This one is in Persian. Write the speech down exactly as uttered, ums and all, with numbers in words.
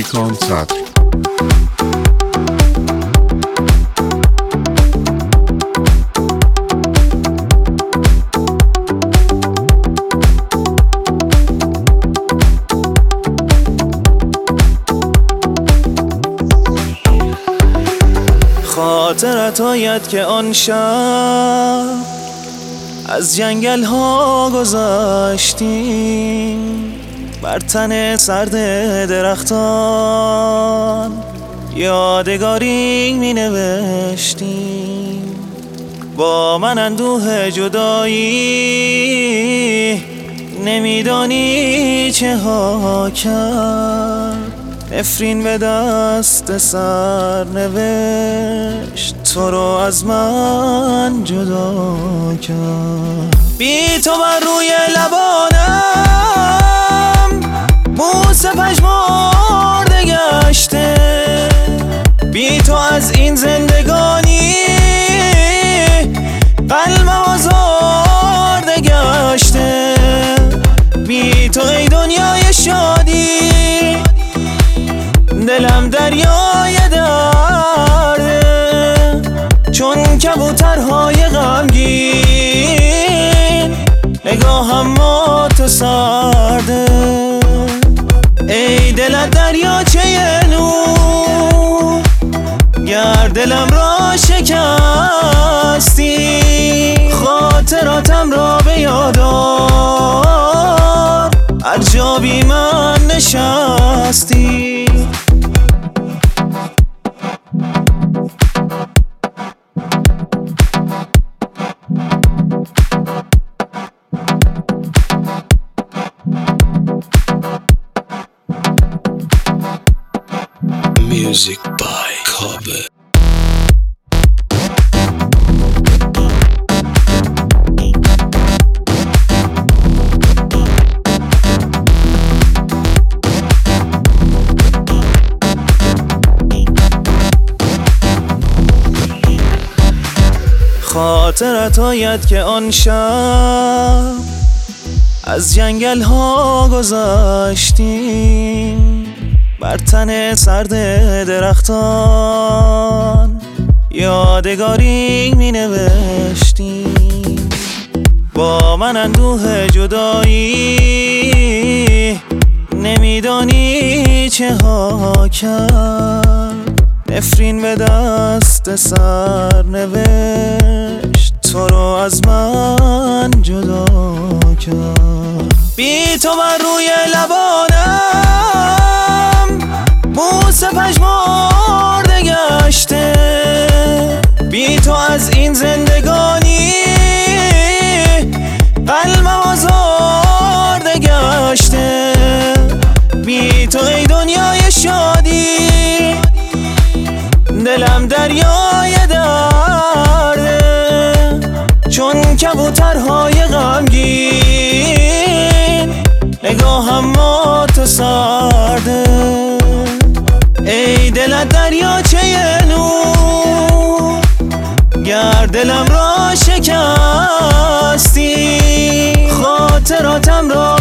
پیکان صدر. خاطرت آید که آن شب از جنگل ها گذاشتیم، بر تن سرد درختان یادگاری می نوشتیم. با من اندوه جدایی نمیدانی چه ها کرد، نفرین به دست سر نوشت تو رو از من جدا کرد. بی تو بر روی لبانم بوس پژمرده گشته، بی تو از این زندگانی قلبم آزرده گشته. بی تو ای دنیای شادی دلم دریای درده، چون کبوترهای غمگین نگاهم مات و سرده. ای دلت دریاچه نور، گر دلم را شکستی خاطراتم را به یاد آر، هر جا بی من نشستی. Music by Cover. خاطرت آید که آن شب از جنگل ها گذاشتیم، بر تن سرد درختان یادگاری می نوشتیم. با من اندوه جدایی نمیدانی چه ها کرد، نفرین به دست سر نوشت تو رو از من جدا کرد. بی تو بر روی لبانم بوس پژمرده گشته، بی تو از این زندگانی قلبم آزرده گشته. بی تو ای دنیای شادی دلم دریای درده، چون کبوترهای غمگین نگاهم مات و سرده. ای دلت دریاچه نور، گر دلم را شکستی خاطراتم را